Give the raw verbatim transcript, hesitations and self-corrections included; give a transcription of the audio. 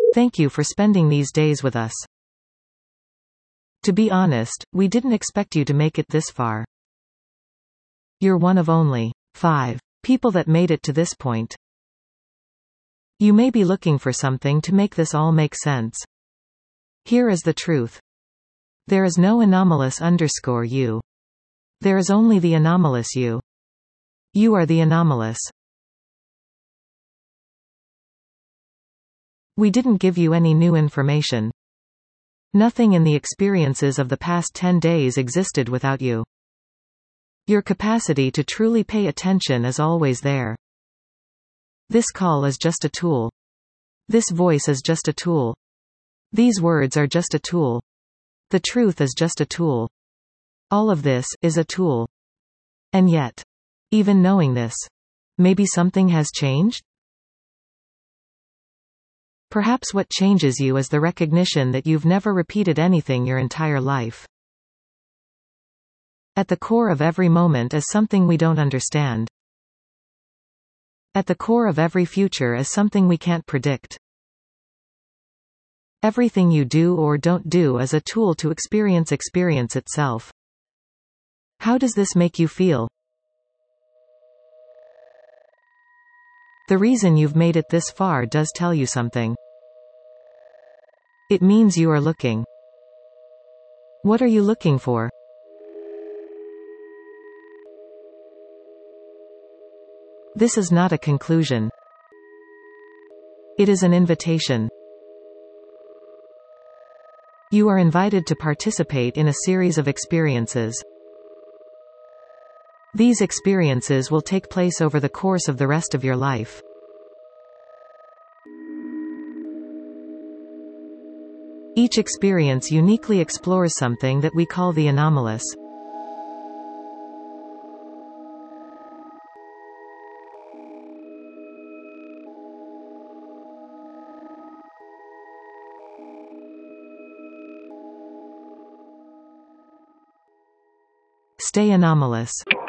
Thank you for spending these days with us. To be honest, we didn't expect you to make it this far. You're one of only five people that made it to this point. You may be looking for something to make this all make sense. Here is the truth. There is no anomalous underscore you. There is only the anomalous you. You are the anomalous. We didn't give you any new information. Nothing in the experiences of the past ten days existed without you. Your capacity to truly pay attention is always there. This call is just a tool. This voice is just a tool. These words are just a tool. The truth is just a tool. All of this is a tool. And yet, even knowing this, maybe something has changed? Perhaps what changes you is the recognition that you've never repeated anything your entire life. At the core of every moment is something we don't understand. At the core of every future is something we can't predict. Everything you do or don't do is a tool to experience experience itself. How does this make you feel? The reason you've made it this far does tell you something. It means you are looking. What are you looking for? This is not a conclusion. It is an invitation. You are invited to participate in a series of experiences. These experiences will take place over the course of the rest of your life. Each experience uniquely explores something that we call the anomalous. Stay anomalous.